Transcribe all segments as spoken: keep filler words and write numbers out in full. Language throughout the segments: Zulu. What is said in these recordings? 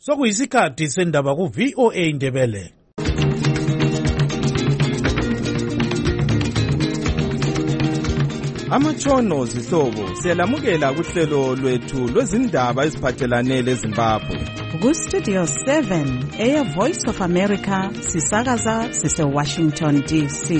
Sokuyisikhathi sendaba ku V O A Ndebele. Amatshono zihlobo siyalamukela kuhlelo lwethu lwezindaba eziphathelane leZimbabwe. Ku Studio seven Air Voice of America sisakaza sise Washington D C.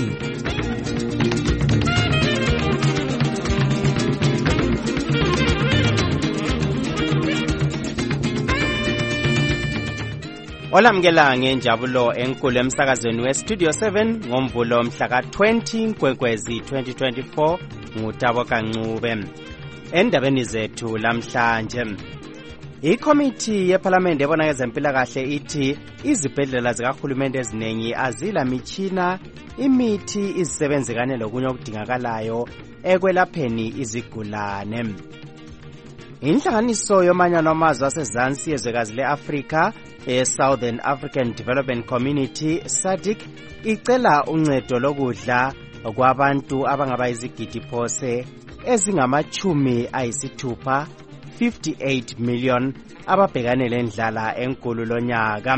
Olamukela ngenjabulo enkulu emsakazweni we Studio seven ngomvulo mhla ka twenty Nkwenkwezi twenty twenty-four ngutabo kancube. Endabeni zethu lamhlanje, ikomiti yeParliament ebona ngezempilakahle ithi izibhedlela zikahulumende eziningi azila mitshina, imithi, izisebenzi kanye lokunye okudingakalayo ekwelapheni izigulane. Inhlanganiso yomanyano amazwe asezansi yezwekazi le-Afrika e-Southern African Development Community S A D C icela uncedo lokudla kwabantu abangaba izigidi phose ezingamachumi ayisithupha fifty-eight million ababhekane lendlala enkulu lonyaka.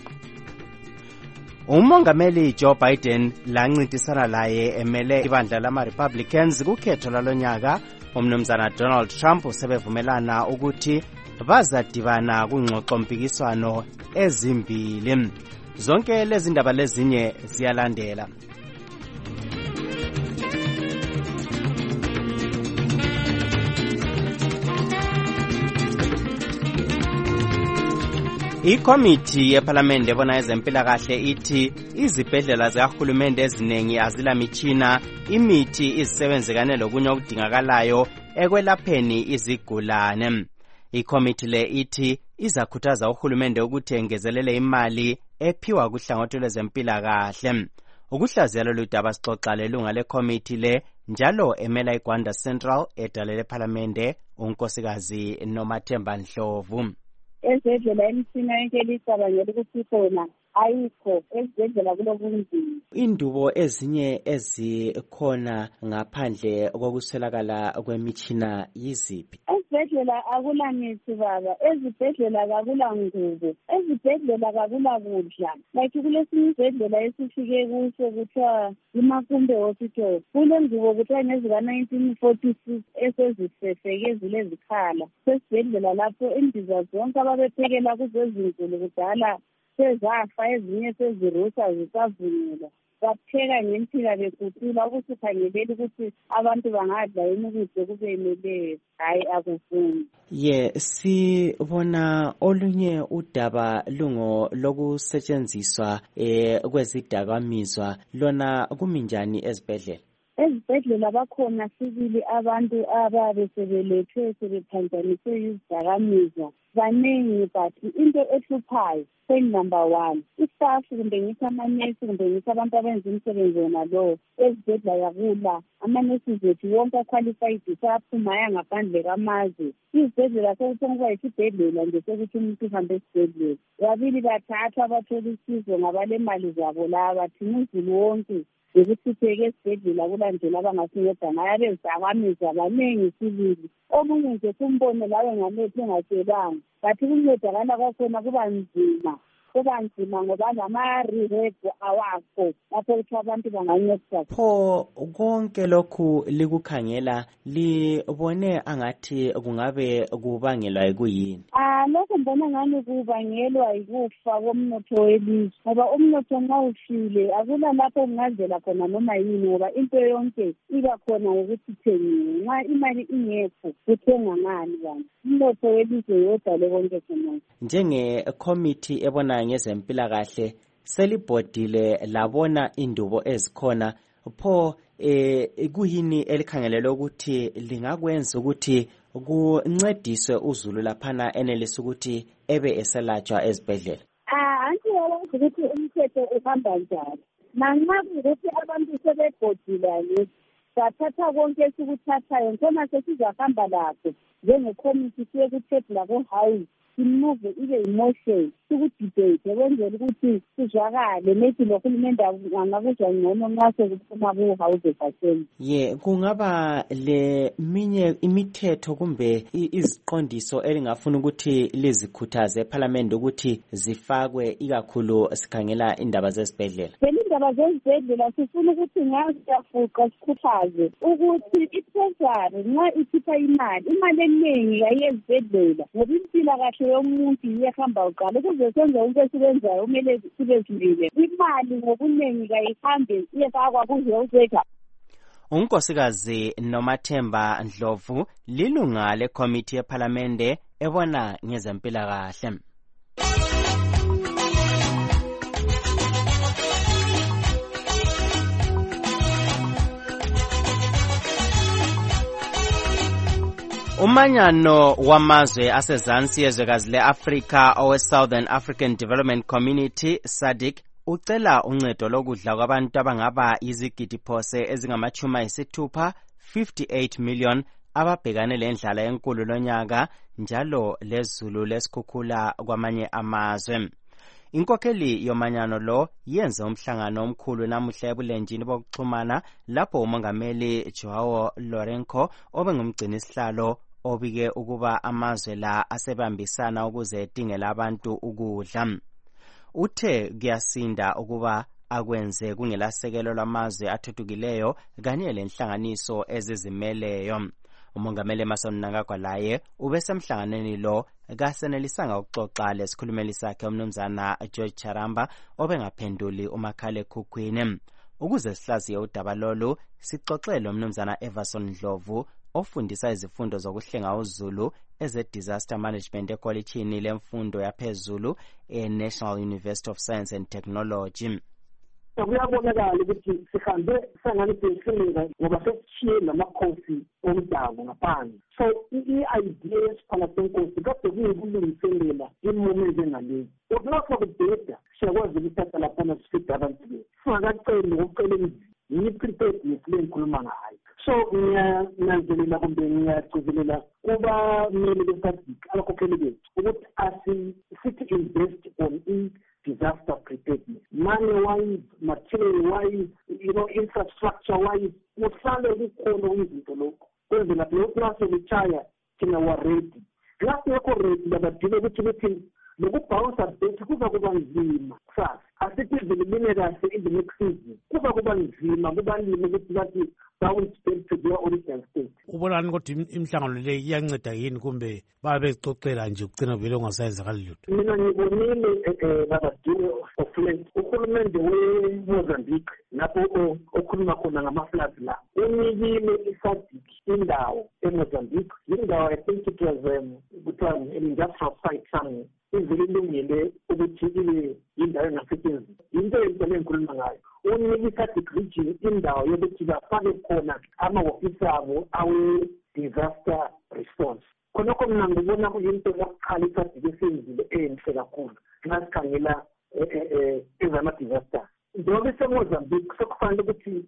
Umongameli Joe Biden lancintisana laye emele ibandla lama-Republicans kukhetho lalonyaka. Umnumzana Donald Trump usebevumelana ukuthi bazadibana kungxoxo mpikiswano ezimbili. Zonke lezi ndaba lezinye ziyalandela. Ikomiti yeParliament ebona ngezempilakahle ithi izibhedlela zikahulumende eziningi azila mitshina, imithi, izisebenzi kanye lokunye okudingakalayo ekwelapheni izigulane. Ikomiti le ithi izakhuthaza uhulumende ukuthi engezelele imali ephiwa kuhlangothi lwezempilakahle. Ukuhlaziya lolu daba sixoxa lelunga lekomiti le njalo emela iGwanda Central edale leParliament unkosikazi Nomathemba Ndlovu. Ezibhedlela imitshina yonke elicabangela ukuthi khona ayikho ezibhedlela kulobunzima. Indubo ezinye ezikhona ngaphandle kokuswelakala kwemitshina yiziphi? Ezibhedlela akula mithi baba, ezibhedlela akula ngubo, ezibhedlela akula kudla. Like kulesinye isibhedlela esifike kuso kuthiwa iMakumbe Hospital, kulengubo kuthiwa ngezika nineteen forty-six esezisefeke zilezikhala. Sesibhedlela lapho indiza zonke ababephekela kuzo ezinkulu kudala sezafa, ezinye sezirusa zisavunyelwa. Bapheka ngempila bekuthula ukuthi khangeleli ukuthi abantu bangadla imikudlo kubemeleyo. Hayi akuvumi. Ye sibona olunye udaba lungo lokusetshenziswa eh kwezidakamizwa, lona kuminjani ezibhedlela? Ezibhedlela bakhona sibili abantu ababe sebelethwe sebephanjaniswe yizidakamizwa. Baningi bathi into ehluphayo point number one, istaff kumbe ngithi amanesi kumbe ngithi abantu abenza umsebenzi wona lo ezibhedlela yakula amanesi zethu wonke aqualified saphuma yangaphandle kwamazwe. Izibhedlela sekuthengwa isibhedlela nje sokuthi umuntu uhambe esibhedlela. Babili bathatha abathola usizo ngabalemali zabo laba thina uzulu wonke ukusipheke esibhedlela kulandela abangasinceda ngayo bezidakamizwa abaningi sibili. Omunye nje kumbone lawe ngamethi engatshelanga bathi ukuncedakala kwakhona kuba nzima kuba nzima ngoba lama-rehab awakho lapho ukuthi abantu bangancedisa. Pho konke lokhu likukhangela libone angathi kungabe kubangelwa yikuyini? Ah, lokho mbona ngani kubangelwa yikufa komnotho welizwe, ngoba umnotho nxa ufile akula lapho kungazela khona noma yini, ngoba into yonke iba khona ngokuthi ithengiwe. Nxa imali ingekho kuthenga ngani kanti? Umnotho welizwe yodwa konke khona. Njenge-committee ebona ngezempilakahle selibhodile labona indubo ezikhona, pho eh kuyini elikhangelele ukuthi lingakwenza ukuthi kuncediswe uzulu laphana enelisa ukuthi ebe eselatshwa ezibhedlela? Ah, anti yawazi ukuthi umthetho uhamba njani. Nanxa ukuthi abantu sebebhodile nje sathatha konke esikuthathayo khona sesizahamba lapho njengecommittee siye kuthebula ko-house simuve ibe emotion sikudebate kwenzela ukuthi sizwakale nethi nohulumende angakuzwa ngcono nxa sekuphuma ku-House of Assembly. Ye, kungaba le minye imithetho kumbe iziqondiso elingafuna ukuthi lizikhuthaze eParliament ukuthi zifakwe ikakhulu sikhangela indaba zesibhedlela. Indaba zezibhedlela sifuna ukuthi ngasiyafuqa sikhuthaze ukuthi i-treasury nxa ikhipha imali imali eningi yayezibhedlela ngoba impilakahle yomuntu iyehamba uqala ukuze senze into esibenzayo kumele sibe sibile imali ngobuningi kayihambe iyefakwa kuze uNkosikazi Nomathemba Ndlovu lilunga lekomiti yeParliament ebona ngezempilakahle. Umanyano wamazwe asezansi yezwekazi le-Afrika owe-Southern African Development Community S A D C ucela uncedo lokudla kwabantu abangaba yizigidi phose ezingamachumi ayisithupha fifty-eight million ababhekane lendlala enkulu lonyaka njalo lezulu lesikhukhula kwamanye amazwe. Inkokheli yomanyano lo yenze umhlangano omkhulu namuhla ebulenjini bokuxhumana lapho umongameli Joao Lourenco obengumgcini sihlalo obike ukuba amazwe la asebambisana ukuze edingela abantu ukudla. Uthe kuyasinda ukuba akwenze kungelasekelo lamazwe athuthukileyo kanye lenhlanganiso ezizimeleyo. Umongameli Emmerson Mnangagwa laye ubesemhlanganweni lo kasenelisanga ukuxoxa lesikhulumeli sakhe umnumzana George Charamba obengaphenduli umakhalekhukhwini. Ukuze sihlaziye udaba lolu sixoxele umnumzana Everson Ndlovu ofundisa izifundo zokuhlenga uzulu eze-Disaster Management ekolitshini lemfundo yaphezulu e-National University of Science and Technology. Kuyabonakala ukuthi sihambe sangane sesifunda ngoba sesishiye namakhosi omdabu ngaphandle. So i-idea yesiphala senkosi kade kuyikulungiselela imoment engalezi. Ukulapha kudeda siyakwazi ukuthatha laphana sifide abantu bethu. Singakaceli ngokucela emzini ngiyi-preparedness le ngikhuluma ngayo. So ngiyananzelela kumbe ngiyagcizelela kuba mele besadika abakhokheli bethu ukuthi asithi invest on disaster preparedness, money-wise, material-wise, you know, infrastructure-wise, kuhlale kukhona izinto lokho. Kwenzela lokho nase lichaya thina wa ready. Lapho yakho ready labadile ukuthi ukuthi lokubhawusa bese kuza kuba nzima kusasa. Asithi izilimene kahle in the next season. Kuza kuba nzima kubalimi ukuthi bathi bounce back to their original state. Ubonani ukuthi imhlangano le iyanceda yini kumbe babe bezixoxela nje ukugcina vele ungasayenzakali lutho? Mina ngibonile babadile of late uhulumende weMozambique lapho okhuluma khona ngama-floods la unikile i-S A D C indawo eMozambique. Indawo I think it was kuthiwa an industrial site somewhere izilungile ukuthi ibe indawo engasetshenziswa. Into enhle engikhuluma ngayo unikile i-S A D C region indawo yokuthi bafake khona amahhovisi abo awe-disaster response. Khonokho mina ngibona kuyinto yokuqala i-S A D C esenzile enhle kakhulu nxa sikhangela ezama-disaster. Njengoba iseMozambique sekufanele ukuthi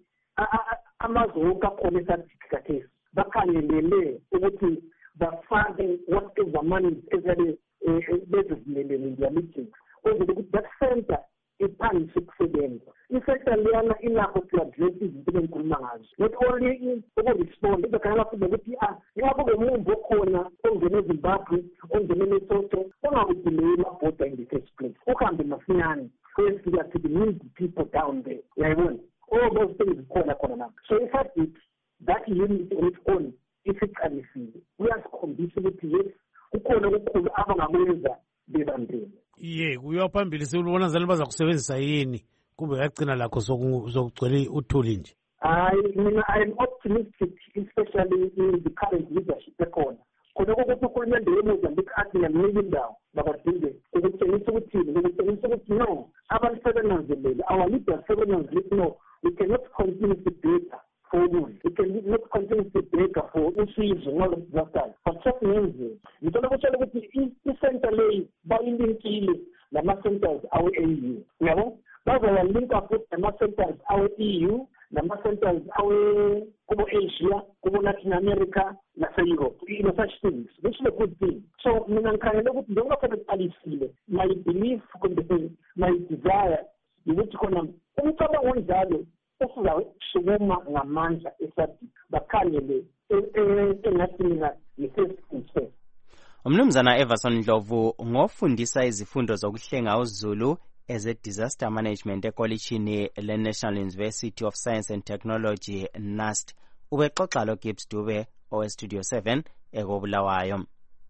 amazwe wonke akhona e-S A D C kathesi bakhangelele ukuthi bafake whatever money ezabe bezizimelele in their meetings kwenzela ukuthi that center iphangise ukusebenza. I-sector leyana inakho to-address izinto engikhuluma ngazo, not only ukurespond izakhanela futhi ukuthi ah ingabe ngomumbi okhona ongene eZimbabwe ongene eLesotho ongakudileye amabhoda in the first place uhambe masinyane kuyefika to the needy people down there. Uyayibona all those things zikhona khona lapho. So if I did that unit on its own isiqalisile uyasikhombisa ukuthi yes ukhona okukhulu abangakwenza bebambele. Ye kuyiwa phambili sebona zalo baza kusebenzisa yini kumbe yagcina lakho sokugcwele uthuli nje? I mean, I am optimistic, especially in the current leadership ekhona. Khona ukuthi ukhulumende weMozambique athi ngiyanika indawo babadinge ukutshengisa ukuthini ukutshengisa ukuthi no abantu sebenanzelela our leaders sebenanzelela no we cannot continue to beg for wood. We cannot continue to beg for usizo ngalo disaster. But sokuyenze ngithola ukutshela ukuthi i-center leyi bayilinkile nama-centers awe-A U. Uyabo bazayalinka futhi nama-centers awe-E U nama-centers awe kubo-Asia kubo-Latin America nase-Europe, you know, such things, which is a good thing. So mina ngikhangela ukuthi njengoba sekuqalisile my belief kumbe my desire ukuthi khona umcabango onjalo esizawusukuma ngamandla eSADC bakhangele engathi mina yisesiqinisekiso. Umnumzana Everson Ndlovu ngofundisa izifundo zokuhlenga uZulu as a disaster management ekolishini le-National University of Science and Technology NUST ubexoxa lo Gibbs Dube owe Studio seven ekobulawayo.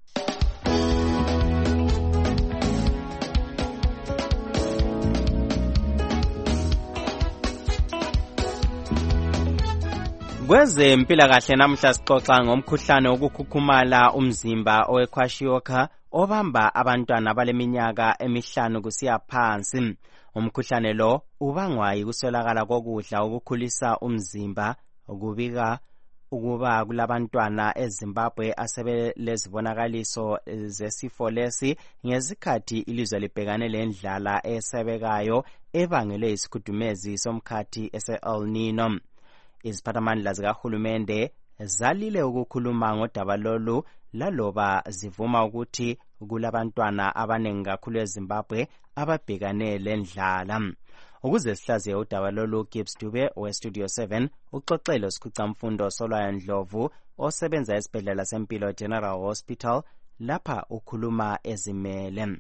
Kwezempilakahle namhla sixoxa ngomkhuhlane wokukhukhumala umzimba owekwashiorkor obamba abantwana abaleminyaka emihlanu kusiya phansi. Umkhuhlane lo ubangwa yikuswelakala kokudla okukhulisa umzimba, ukubika ukuba kulabantwana eZimbabwe asebelezibonakaliso zesifo lesi ngesikhathi ilizwe libhekane lendlala esebekayo ebangelwe isikhudumezi somkhathi ese-El Nino. Iziphathamandla zikahulumende zalile ukukhuluma ngodaba lolu laloba zivuma ukuthi kulabantwana abaningi kakhulu eZimbabwe ababhekane lendlala. Ukuze sihlaziye udaba lolu, Gibbs Dube we Studio seven uxoxele uSikhucamfundo Solwayo Ndlovu osebenza esibhedlela sempilo General Hospital lapha ukhuluma ezimele.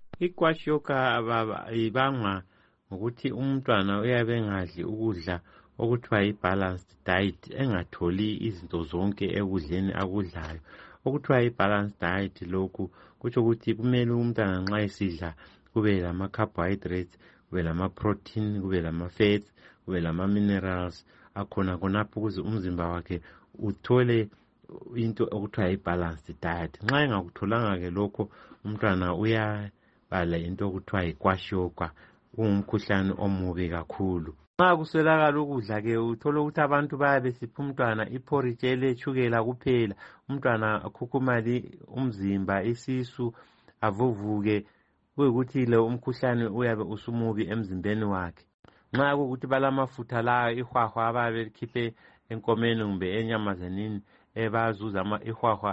Ikwashiorkor ibangwa ngokuthi umntwana uyabe engadli ukudla okuthiwa i-balanced diet, engatholi izinto zonke ekudleni akudlayo. Okuthiwa i-balanced diet lokhu kutsho ukuthi kumele umntwana nxa esidla kube lama-carbohydrates, kube lama-protein, kube lama-fats, kube lama-minerals akhona khonapho ukuze umzimba wakhe uthole into okuthiwa i-balanced diet. Nxa engakutholanga-ke lokho umntwana uyabala into okuthiwa ikwashiorkor, ungumkhuhlane omubi kakhulu. Nxa kuswelakala ukudla ke uthola ukuthi abantu bayabe sipha umntwana iporridge eletshukela kuphela, umntwana akhukhumali umzimba, isisu avuvuke, kuyikuthi lo umkhuhlane uyabe usumubi emzimbeni wakhe. Nxa kukuthi balamafutha la ihwahwa ababe likhiphe enkomeni kumbe enyamazanini ebazuza ama ihwahwa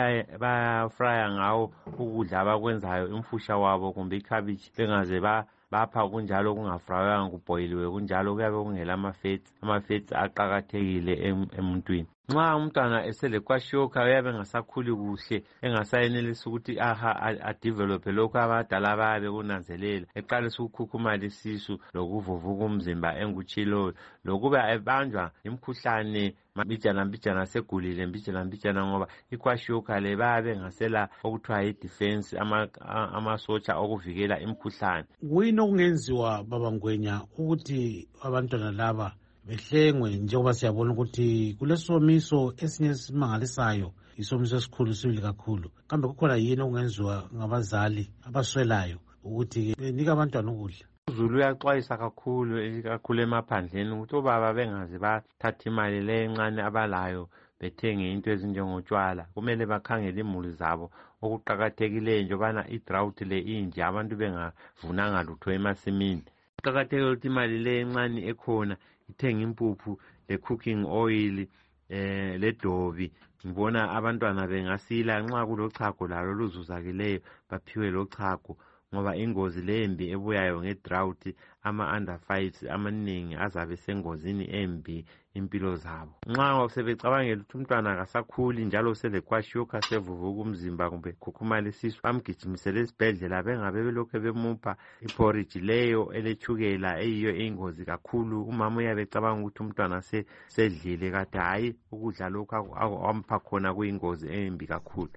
bayafrya ngawo ukudla abakwenzayo, imfusha wabo kumbe ikhabitshi, bengaze ba bapha kunjalo kungafrayanga kuboyiliwe kunjalo kuyabe kungela ama-fats. Ama-fats aqakathekile emuntwini. Nxa umntwana eselekwashiorkor uyabe engasakhuli kuhle, engasayenelisi ukuthi aha adevelophe lokhu abadala bayabe kunanzelela, eqalisa ukukhukhumala isisu lokuvuvuka umzimba engutshiloyo, lokuba ebanjwa imkhuhlane mbijana mbijana segulile mbijana mbijana ngoba ikwashiorkor le bayabe engasela okuthiwa yi-defense, amasotsha okuvikela imkhuhlane. Kuyini okungenziwa baba Ngwenya ukuthi abantwana laba behlengwe njengoba siyabona ukuthi kulesomiso esinye esimangalisayo, isomiso esikhulu sibili kakhulu? Kambe kukhona yini okungenziwa ngabazali abaswelayo ukuthi benika abantwana ukudla? UZulu uyaxwayisa kakhulu kakhulu emaphandleni ukuthi obaba bengaze bathatha imali le encane abalayo bethenge into ezinjengotshwala. Kumele bakhangele imuli zabo. Okuqakathekileyo njengobana i-drought le inje abantu bengavunanga lutho emasimini. Kuqakathekile ukuthi imali le encane ekhona ithenga impuphu le-cooking oil, eh ledobi. Ngibona abantwana bengasila nxa kulochago lalo luzuzakileyo baphiwe lochago, ngoba ingozi lembi ebuyayo nge-drought ama-under fives amaningi azabe sengozini embi impilo zabo. Nxa sebecabangela ukuthi umntwana akasakhuli njalo selekwashiorkor sevuvuka umzimba kumbe khukhumala isisu, bamgijimisele esibhedlela, bengabe belokhu bemupha iporridge leyo eletshukela eyiyo ingozi kakhulu. Umama uyabe ecabanga ukuthi umntwana sedlile, kade hayi ukudla lokhu ampha khona kuyingozi embi kakhulu.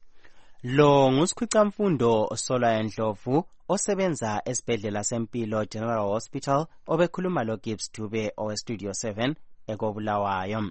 Lo nguSikhucamfundo Solwayo Ndlovu osebenza esibhedlela sempilo General Hospital obekhuluma lo Gibbs Dube owe Studio seven ekobulawayo.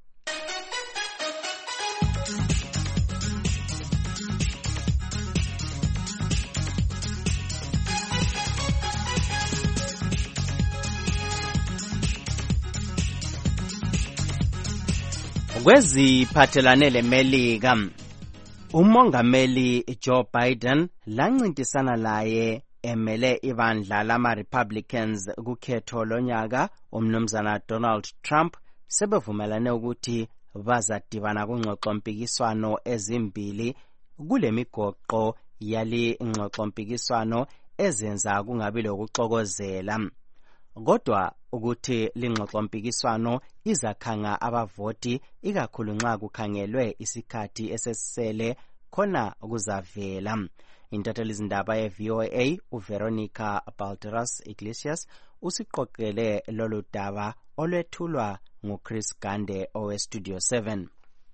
Kweziphathelane leMelika, umongameli Joe Biden lancintisana laye emele ibandla lama-Republicans kukhetho lonyaka, umnumzana Donald Trump sebevumelane ukuthi bazadibana kungxoxo mpikiswano ezimbili kule migoqo yali ngxoxompikiswano ezenza kungabi lokuxokozela. Kodwa ukuthi lingxoxompikiswano izakhanga abavoti ikakhulu nxa kukhangelwe isikhathi esesele khona kuzavela. Intathelizindaba ye-V O A uVeronica Balderas Iglesias usiqoqele lolu daba olwethulwa nguChris Gande oweStudio seven.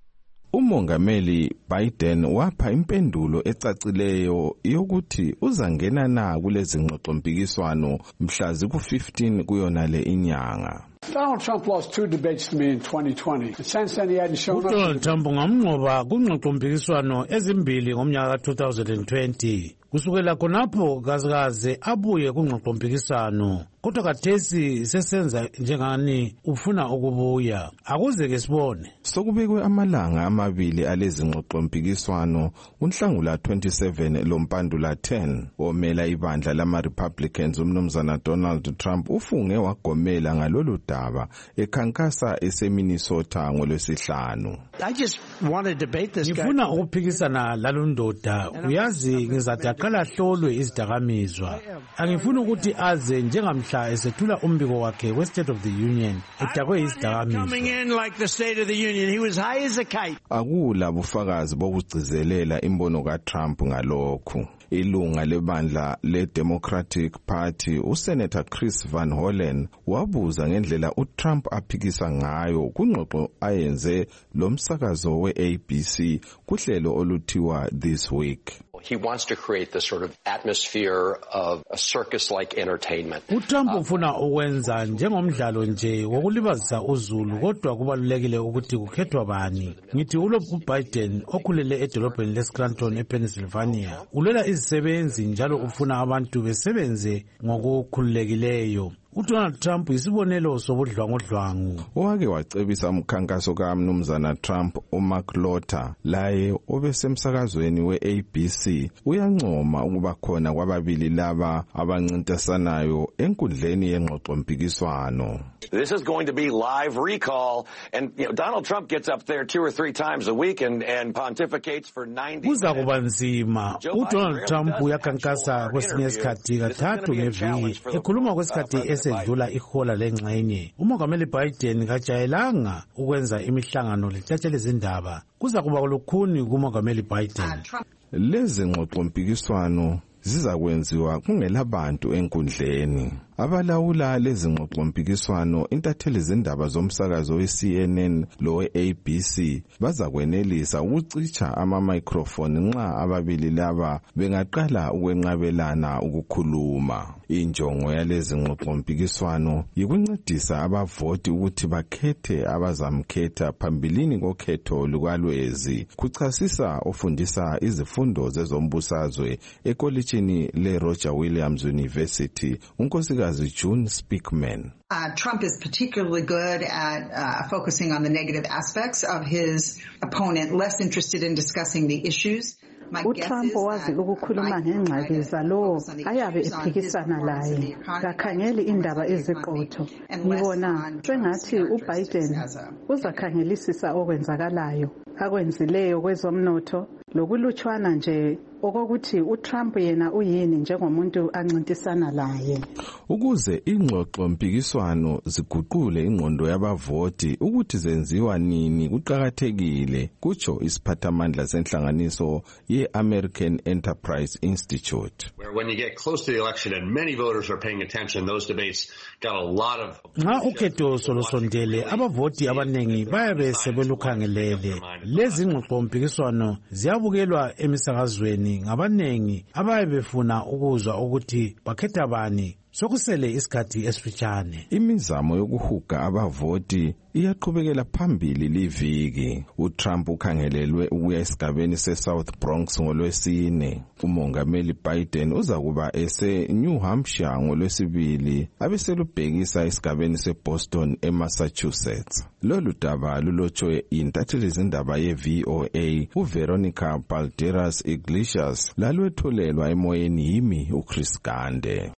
Umongameli Biden wapha impendulo ecacileyo yokuthi uzangena na kulezi ngxoxompikiswano mhla ziku-fifteen kuyona le inyanga. Donald Trump lost two debates to me in twenty twenty. Since then he hadn't shown up. Donald Trump ngamnqoba kungxoxompikiswano ezimbili ngomnyaka two thousand twenty. Kusukela khonapho kazikaze abuye kungxoxompikiswano. Kodwa kathesi sesenza njengani ufuna ukubuya. Akuze ke sibone. Sokubekwe amalanga amabili alezi ngxoxompikiswano uNhlangula twenty-seven loMpandula ten omela ibandla lama Republicans umnumzana Donald Trump ufunge wagomela ngalolu daba ekhankasa eseMinnesota ngolwesihlanu. I just want to debate this guy. Ngifuna ukuphikisana lalondoda. Uyazi ngizathi aqala hlolwe izidakamizwa. Angifuna ukuthi aze njengamhla esethula umbiko wakhe we-State of the Union edakwe izidakamizwa. Coming in like the State of the Union, he was high as a kite. Akula bufakazi bokugcizelela imbono kaTrump ngalokhu. Ilunga lebandla le-Democratic Party uSenator Chris Van Hollen wabuza ngendlela uTrump aphikisa ngayo kungxoxo ayenze lomsakazo we-A B C kuhlelo oluthiwa This Week. He wants to create this sort of atmosphere of a circus-like entertainment. uTrump ufuna ukwenza njengomdlalo nje wokulibazisa uzulu, kodwa kubalulekile ukuthi kukhethwa bani. Ngithi ulo uBiden okhulele edolobheni leScranton ePennsylvania ulela izisebenzi njalo ufuna abantu besebenze ngokukhululekileyo. uDonald Trump isibonelo sobudlwangodlwangu. Owake wacebisa umkhankaso kaMnumzana Trump uMark Lotter laye obesemsakazweni we-A B C uyancoma ukuba khona kwababili laba abancintisanayo enkundleni yengxoxompikiswano. This is going to be live recall, and you know, Donald Trump gets up there two or three times a week and, and pontificates for ninety minutes. Kuza kuba nzima. uDonald Trump uyakhankasa kwesinye isikhathi kathathu ngeviki ekhuluma kwesikhathi esedlula ihola lengxenye. Umongameli Biden kajayelanga ukwenza imihlangano letatshe lezindaba. Kuza kuba lukhuni kumongameli Biden. Lezi ngxoxompikiswano zizakwenziwa kungelabantu enkundleni. Abalawula lezi ngxoxompikiswano intatheli zindaba zomsakazo we-C N N lo we-A B C bazakwenelisa ukucitsha ama-microphone nxa ababili laba bengaqala ukwenqabelana ukukhuluma. Injongo yalezi ngxoxompikiswano yikuncedisa abavoti ukuthi bakhethe abazamkhetha phambilini kokhetho lukalwezi. Kuchasisa ofundisa izifundo zezombusazwe ekolitshini le-Roger Williams University unkosikazi June Speakman. Uh, Trump is particularly good at uh, focusing on the negative aspects of his opponent, less interested in discussing the issues. uTrump wazi ukukhuluma ngengxaki zalowo ayabe ephikisana laye, kakhangeli indaba eziqotho. Ngibona sengathi uBiden uzakhangelisisa okwenzakalayo akwenzileyo kwezomnotho lokulutshwana nje okokuthi uTrump yena uyini njengomuntu ancintisana laye. Ukuze ingxoxo mpikiswano ziguqule ingqondo yabavoti ukuthi zenziwa nini kuqhakathekile, kutsho isiphathamandla senhlanganiso ye-American Enterprise Institute. Where when you get close to the election and many voters are paying attention, those debates got a lot of... Nxa ukhetho solosondele abavoti abanengi bayabe sebelukhangelele. Lezi ngxoxo mpikiswano ziyabukelwa emisakazweni ngabanengi abayabe befuna ukuzwa ukuthi bakhetha bani. Sokusele isikhathi esifitshane. Imizamo yokuhuga abavoti iyaqhubekela phambili liviki. uTrump ukhangelelwe ukuya esigabeni seSouth Bronx ngolwesine. Umongameli Biden uzakuba ese New Hampshire ngolwesibili abeselubhekisa esigabeni seBoston eMassachusetts. Lolu daba lulotshwe intatheli zindaba ye-V O A uVeronica Balderas Iglesias lalwetholelwa emoyeni yimi uChris Gande.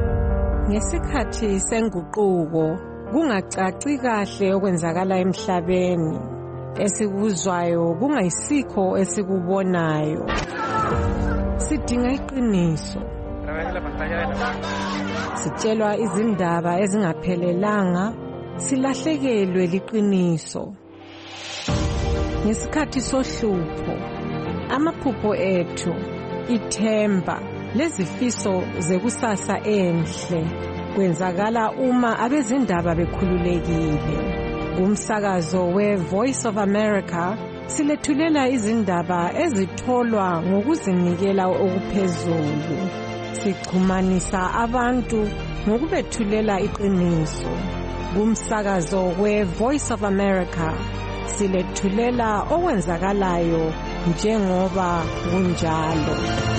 Ngesikhathi senguquko kungacaci kahle okwenzakala emhlabeni, esikuzwayo kungayisikho esikubonayo. sidinga iqiniso. Sitshelwa izindaba ezingaphelelanga, silahlekelwe liqiniso. Ngesikhathi sohlupho, amaphupho ethu, ithemba lezifiso zekusasa enhle kwenzakala uma abezindaba bekhululekile. Kumsakazo we-Voice of America silethulela izindaba ezitholwa ngokuzinikela okuphezulu. Sichumanisa abantu ngokubethulela iqiniso. Kumsakazo we-Voice of America silethulela okwenzakalayo njengoba kunjalo.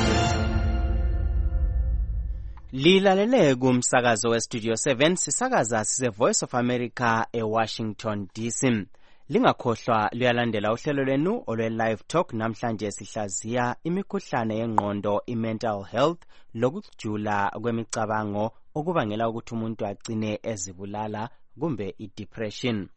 Lilalele kumsakazo we Studio seven sisakaza sise Voice of America e Washington D C. Lingakhohlwa luyalandela uhlelo lwenu olwe live talk. Namhlanje sihlaziya imikhuhlane yengqondo, i-mental health, lokujula kwemicabango okubangela ukuthi umuntu agcine ezibulala kumbe i-depression.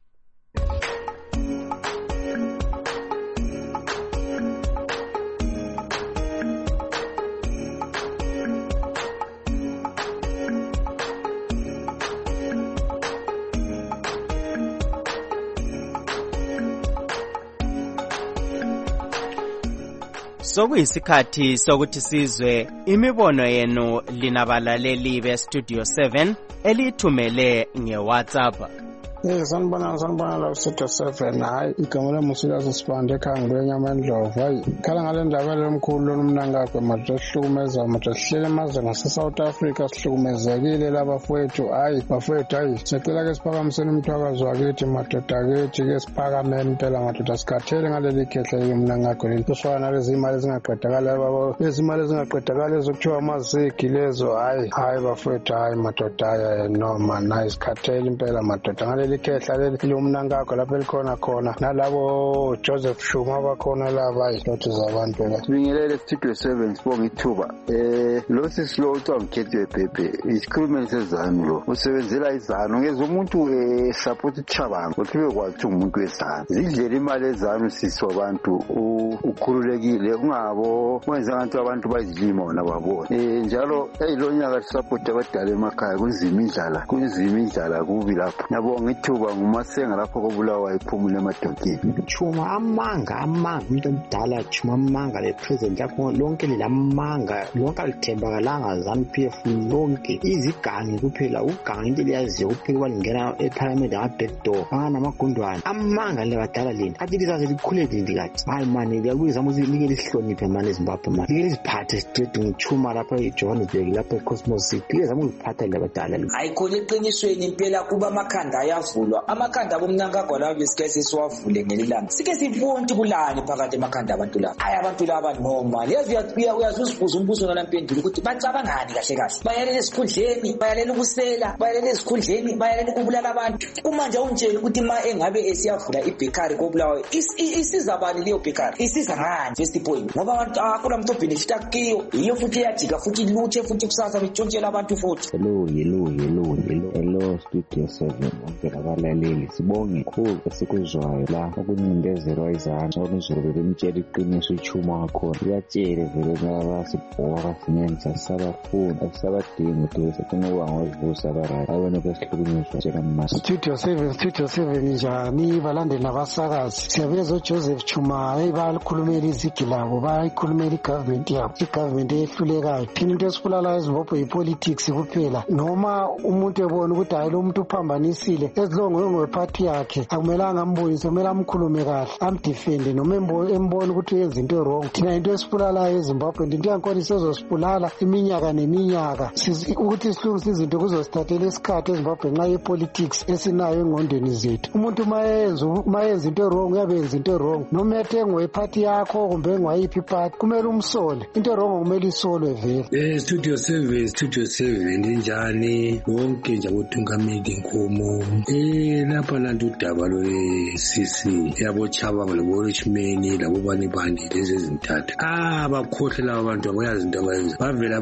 Sokuyisikhathi sokuthi sizwe imibono yenu linabalaleli be Studio seven elithumele nge-WhatsApp. Yes, sanibona sanibona la Studio seven. Hayi igama lemusikazi Sibande ekhangweni amandlovu. Hayi khala ngale ndaba lemkhulu lomnangakwe madohlumeza madohlele emazweni ase-South Africa sihlukumezekile labafowethu. Hayi bafowethu, hayi sicela ke siphakamiseni umthwakazi wakithi madoda akithi ke siphakameni impela madoda sikhathele ngaleli khehle lomnangakwe leli. Kuswana lezi imali zingaqedakala baba, lezi imali zingaqedakala ezokuthiwa amazigi lezo. Hayi hayi bafowethu, hayi madoda, hayi no man, hayi sikhathele impela madoda ngaleli ikhehla leli lomnangakho lapho elikhona khona nalabo Joseph Shuma bakhona laba izinto zabantu la. Sibingelele Studio seven sibonga ithuba. Eh lo sisilo uthi angikhethe Pepe isikhulumeni sezanu lo usebenzela izanu ngeze umuntu eh support ichabanga uthiwe kwathi umuntu wesanu zidlela imali ezanu siso abantu ukhululekile ungabo wenza abantu abantu bayizilima nababona. Eh njalo eyilonyaka support abadala emakhaya kunzima indlala kunzima indlala kubi lapho nabo ngithuba ngumasenga lapho kobulawa iphumule emadokeni. Chuma amanga amanga umuntu omdala chuma amanga le president lapho lonke lelamanga lonke alithembakalanga ZANU-P F lonke izigangi kuphela ugangi into liyaziyo kuphela kwalingena eparliament abackdoor bangana amagundwane amanga lebadala leni athi lizaze likhule lindi kathi. Hayi mani liyakubiza muzi like lihloniphe mani eZimbabwe mani like liziphathe straight ngithuma lapha eJohannesburg lapha eCosmos City leza muziphatha lebadala leni. Hayi khona eqinisweni impela kuba amakhanda ayavulwa amakhanda bomnangagwa lawo besikhathi siwavule ngelilanga sike sibonke kulani phakathi emakhanda abantu laba. Hayi abantu laba noma lezi uyabuya uyazibuza umbuzo nalampendulo ukuthi bacabangani kahle kahle bayalela esikhundleni bayalela ukusela bayalela esikhundleni bayalela ukubulala abantu. Uma nje unjeni ukuthi ma engabe esiyavula ibhekari kobulawa isiza bani leyo bhekari isiza ngani first point ngoba abantu akula muntu benefit akiyo iyo futhi iyajika futhi lutshe futhi kusasa betshontshela abantu futhi. Hello hello hello hello hello Studio seven abalaleli sibonge khulu esikuzwayo la okuncindezelwa izanu okuzulu bebemtshela iqiniso ichuma wakho uyatshele vele ngaba sibhora sinyenza sabafuna asabadinga ukuthi sekunoba ngozivusa abarayi abone kwesihlukunyezwa njengamasi. Studio seven Studio seven njani balandeli nabasakazi siyabeza uJoseph Chuma hey balikhulumela izigi labo bayikhulumela igovernment yabo igovernment ehlulekayo phela into esibulala eZimbabwe yipolitics kuphela noma umuntu ebona ukuthi hayi lo muntu uphambanisile ezilongo ngwephathi yakhe akumelanga ambonise kumele amkhulume kahle amdefende noma embona ukuthi yenza into wrong. Thina into esibulalayo eZimbabwe into yankona isezosibulala iminyaka neminyaka ukuthi sihlungise izinto kuzosithathela isikhathi eZimbabwe nxa yepolitics esinayo engqondweni zethu. Umuntu mayenza mayenza into wrong uyabenza into wrong noma ethengwe iphathi yakho kumbe ngwayiphi iphathi kumele umsole into wrong kumele isolwe vele. Eh Studio seven Studio seven njani wonke nje ukuthi uthungameli Nkomo eh lapha nantu udaba lwe-C C yabo Chabanga labo Richmond labo bani bani lezi zintathu ah bakhohle laba bantu abayazi into abayenza bavela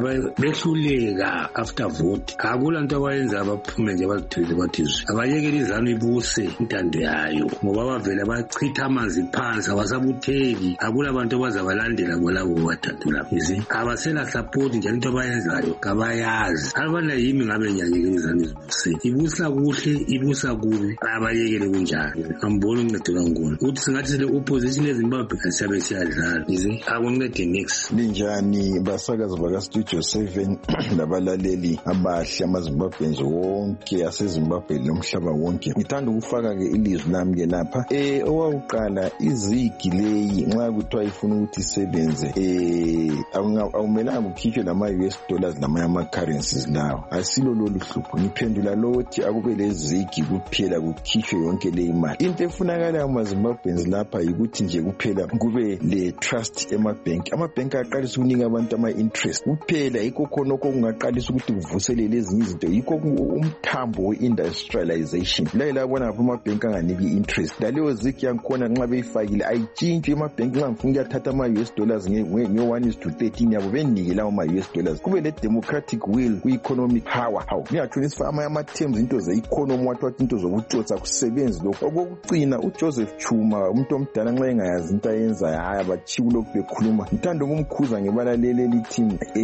behluleka after vote akula into abayenza abaphume nje bazithele bathi abayekele izanu ibuse intando yayo ngoba bavela bachitha amanzi phansi abasabutheki akula abantu abazabalandela bolabo bathathu lapha izi abasela support njalo into abayenzayo kabayazi abana yimi ngabe nyanyekele izanu ibuse ibusa kuhle ibusa kubi abayekele kunjalo ambona uncedo kankulu uthi singathi sele opposition eZimbabwe asiyabe siyadlala izi akuncede next linjani basakazi baka Studio seven labalaleli abahle amaZimbabweans wonke aseZimbabwe nomhlaba wonke ngithanda ukufaka ke ilizwi lami ke lapha eh owaqala izigi leyi nxa kuthiwa ifuna ukuthi isebenze eh awumelanga ukhitshwe nama U S dollars nama ama currencies lawo asilo lolu hlupho ngiphendula lothi akube lezigi kuphela kukhitshwe yonke le imali into efunakala amaZimbabweans lapha ukuthi nje kuphela kube le trust emabank amabank aqalisa ukunika abantu ama interest kuphela yikho khona okungaqalisa ukuthi kuvuselele ezinye izinto yikho umthambo we-industrialization la labona lapha amabank anganiki interest laleyo ziki yankhona nxa beyifakile ayitshintshwe amabank nxa ngifuna ukuyathatha ama U S dollars nge one is to thirteen yabo benike lawo ma U S dollars kube le democratic will ku-economic power hawu ngingatshoni sifama ama-terms into ze-economy wathi wathi into zokutsotsa kusebenzi lokho okokucina uJoseph Chuma umuntu omdala nxa engayazi into ayenzayo hayi abachiya kulokhu bekhuluma ngithanda ukumkhuza ngebalaleli elithi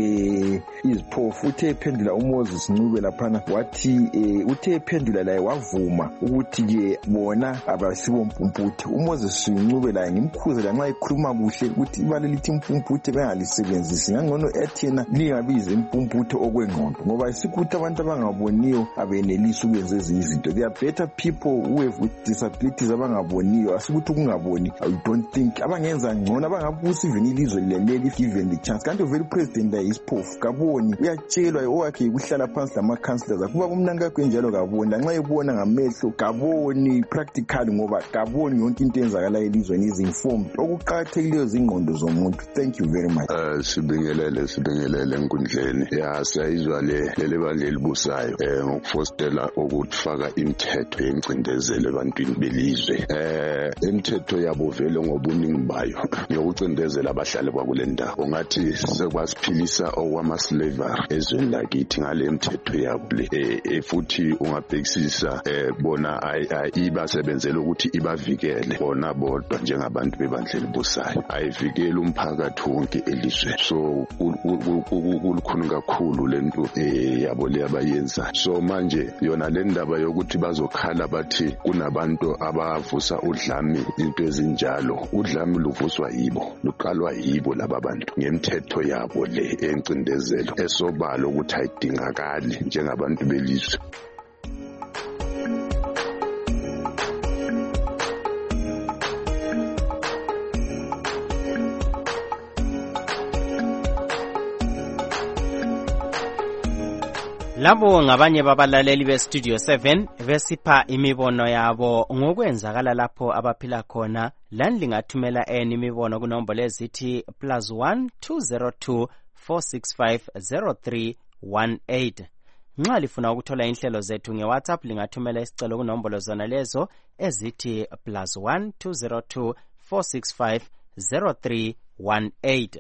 eh iziphofu uthe ephendula uMoses Ncube laphana wathi eh uthe ephendula laye wavuma ukuthi ke bona abasibo mpumputhe uMoses Ncube laye ngimkhuza la nxa ekhuluma kuhle ukuthi ibale lithi mpumputhe bengalisebenzisi ngangcono ethina lingabize impumputhe okwengqondo ngoba isikuthi abantu abangaboniyo abenelisa ukwenza ezinye izinto there are better people who have with disabilities abangaboniyo asikuthi ukungaboni I don't think abangenza ngcono abangabusa even ilizwe leleli if given the chance kanti vele president la isiphofu kaboni uyatshelwa owakhe ukuhlala phansi lama councillors akuba kumnandi kakho njalo kaboni lanxa ebona ngamehlo kaboni practical ngoba kaboni yonke into enzakala elizweni is informed okuqhakathekileyo zingqondo zomuntu thank you very much uh, sibingelele sibingelele enkundleni ya siyayizwa le lele bandle libusayo eh ngokufostela ukufaka imithetho yencindezelo ebantwini belizwe eh imithetho yabo vele ngobuningi bayo yokucindezela abahlali kwakule ndawo ngathi sekwasiphilisa okwama-slavery ezweni lakithi ngale mthetho yabo le eh futhi ungabhekisisa eh bona ibasebenzela ukuthi ibavikele bona bodwa njengabantu bebandla elibusayo ayivikele umphakathi wonke elizweni so kulukhuni kakhulu lento eh yabo le abayenza so manje yona le ndaba yokuthi bazokhala bathi kunabantu abavusa udlame into ezinjalo udlame luvuswa yibo luqalwa yibo laba bantu ngemthetho yabo le encindezelo esobala ukuthi ayidingakali njengabantu belizwe. Labo ngabanye babalaleli be-Studio seven besipha imibono yabo ngokwenzakala lapho abaphila khona. Lani lingathumela eni imibono kunombolo ezithi plus one two zero two four six five zero three one eight. Nxa lifuna ukuthola inhlelo zethu nge-WhatsApp lingathumela isicelo kunombolo zona lezo ezithi plus one two zero two four six five zero three one eight.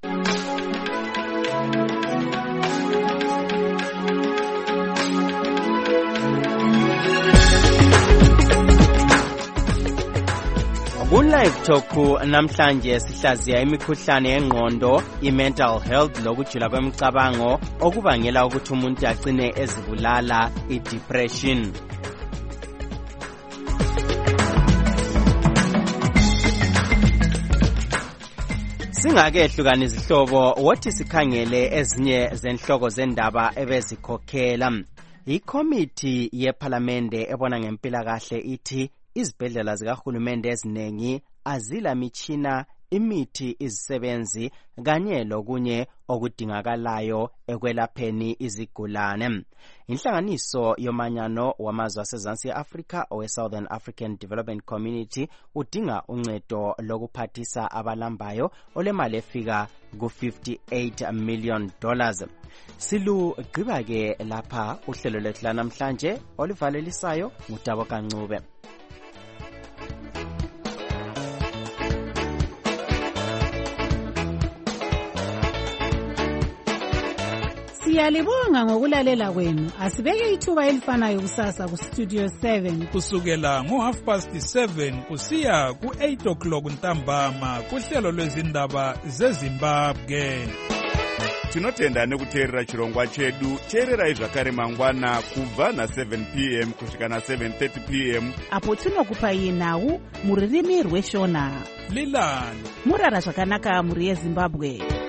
Ku-Live Talk namhlanje sihlaziya imikhuhlane yengqondo, i-mental health lokujula kwemicabango okubangela ukuthi umuntu agcine ezibulala, i-depression. Singake ehlukana izihlobo wothi sikhangele ezinye zenhloko zendaba ebezikhokhela. Ikomiti yePhalamende ebona ngempilakahle ithi izibhedlela zikahulumende eziningi azila mitshina imithi, izisebenzi kanye lokunye okudingakalayo ekwelapheni izigulane. Inhlanganiso yomanyano wamazwe asezansi e-Afrika owe Southern African Development Community udinga uncedo lokuphathisa abalambayo olemali efika ku fifty-eight million dollars. Silu gqiba ke lapha uhlelo lwethu lanamhlanje olivalelisayo ngudabo kancube. Siyalibonga ngokulalela kwenu. Asibeke ithuba elifanayo kusasa ku Studio seven kusukela ngo half past seven kusiya ku eight o'clock ntambama kuhlelo lwezindaba zeZimbabwe. Tinotenda nekuteerera chirongwa chedu. Teererai zvakare mangwana kubva na seven p m kusvika na seven thirty p m apo tinokupai nhau muririmi rweshona. Lilani murara zvakanaka muri yeZimbabwe.